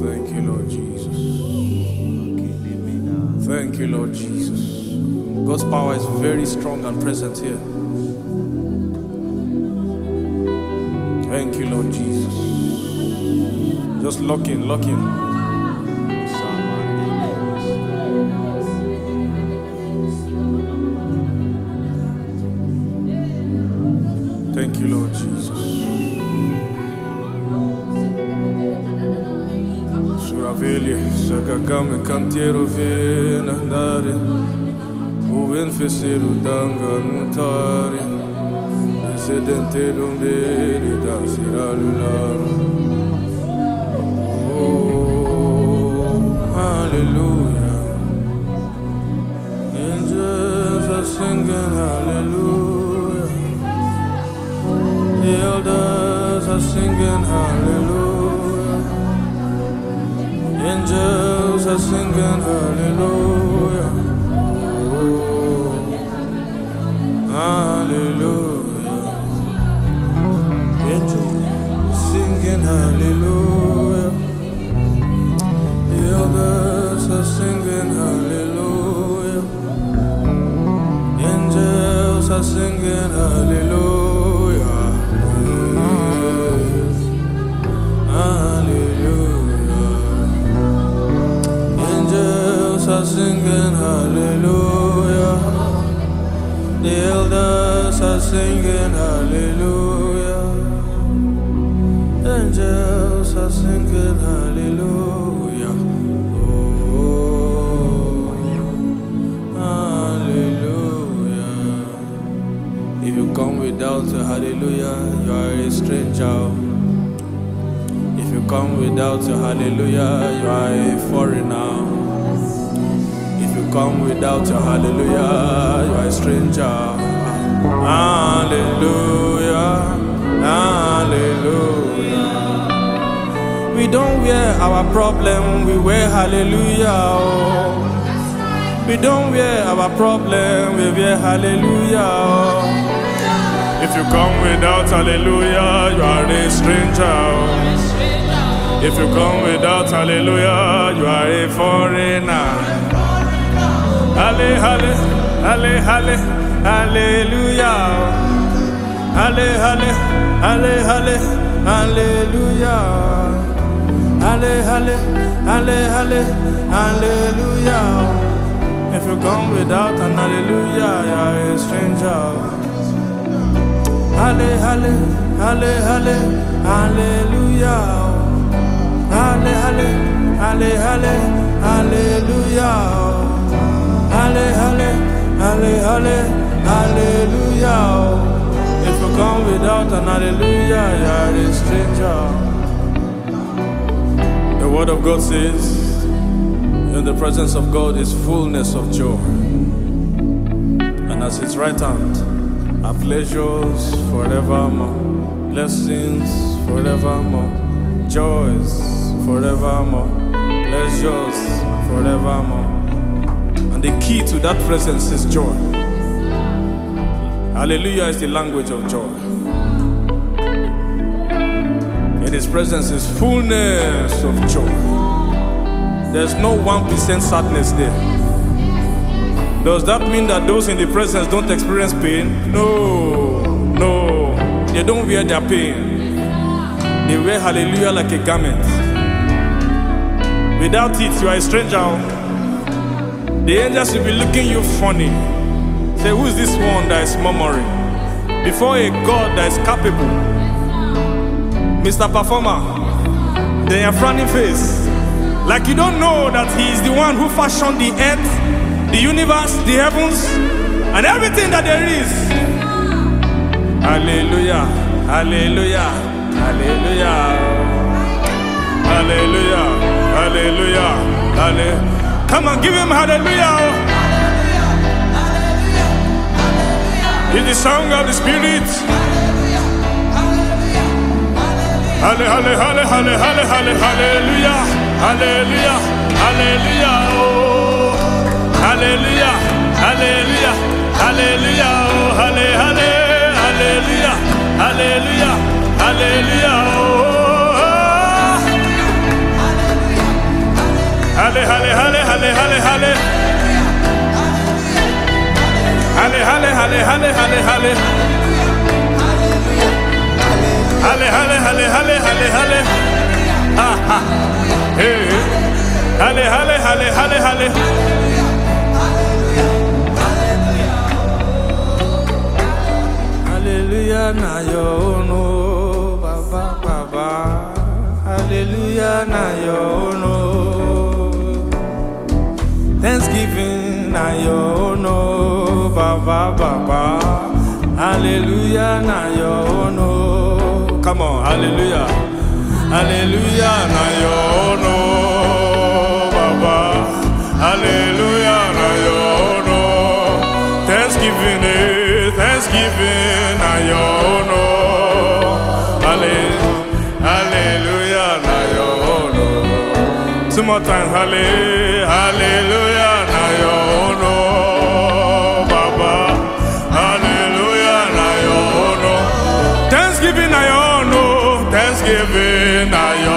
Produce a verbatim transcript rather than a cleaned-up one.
Thank you, Lord Jesus. Thank you, Lord Jesus. God's power is very strong and present here. Thank you, Lord Jesus. Just lock in, lock in. Thank you, Lord Jesus. Suraveli, Sagagame, Cantiero, Vena, Dare, Uven Fesiru, Danga, Nutari, Residente, Lumberi, Dasiralular. Oh, hallelujah. Angels are singing hallelujah. The elders are singing hallelujah. Angels are singing hallelujah. Oh, hallelujah. Angels singing hallelujah. The elders are singing hallelujah. Angels are singing hallelujah. Singing hallelujah. The elders are singing hallelujah. Angels are singing hallelujah. Oh, hallelujah. If you come without a hallelujah, you are a stranger. If you come without a hallelujah, you are a foreigner. Come without your hallelujah, you are a stranger. Hallelujah, hallelujah. We don't wear our problem, we wear hallelujah. We don't wear our problem, we wear hallelujah. If you come without hallelujah, you are a stranger. If you come without hallelujah, you are a foreigner. Halle, halle, halle, halle, hallelujah. Halle, halle, halle, halle, hallelujah. Halle, halle, halle, halle, hallelujah. If you come without an hallelujah, you are a stranger. Halle, halle, halle, halle, hallelujah. Halle, halle, halle, halle, hallelujah. Halle, halle, halle, halle, hallelujah. If you come without an hallelujah, you are a stranger. The word of God says, in the presence of God is fullness of joy. And at his right hand are pleasures forevermore, blessings forevermore, joys forevermore, pleasures forevermore. The key to that presence is joy. Hallelujah is the language of joy. In his presence is fullness of joy. There's no one percent sadness there. Does that mean that those in the presence don't experience pain? No, no. They don't wear their pain. They wear hallelujah like a garment. Without it, you are a stranger. The angels will be looking you funny. Say, who is this one that is murmuring? Before a God that is capable. Mister Performer, they are frowning face. Like you don't know that he is the one who fashioned the earth, the universe, the heavens, and everything that there is. Hallelujah, hallelujah, hallelujah, hallelujah, hallelujah, hallelujah. Come on, give him hallelujah. It's the song of the Spirit. Halle, halle, halle, halle, halle, halle, hallelujah, hallelujah, hallelujah, oh, hallelujah, hallelujah, hallelujah, oh, halle, halle, hallelujah, hallelujah, hallelujah, oh. halle, halle, halle, halle, halle, halle. Halle, halle, halle, halle, halle, halle. Halle, halle, halle, halle, halle, halle. Ah, ah. Hey. Halle, halle, halle, halle, halle. Hallelujah, na yo no, Baba, Baba. Hallelujah, na yo no. Thanksgiving, na yo no, Baba, Baba. Hallelujah, na yo no. Come on, hallelujah. Hallelujah, na yo no, Baba. Hallelujah, na yo no. Thanksgiving, eh, Thanksgiving, na yo no. Hallelujah, na yo no. Two more times, hallelujah, hallelujah, na yo no, Baba. Hallelujah, na yo no. Thanksgiving, na yo no. Thanksgiving, na yo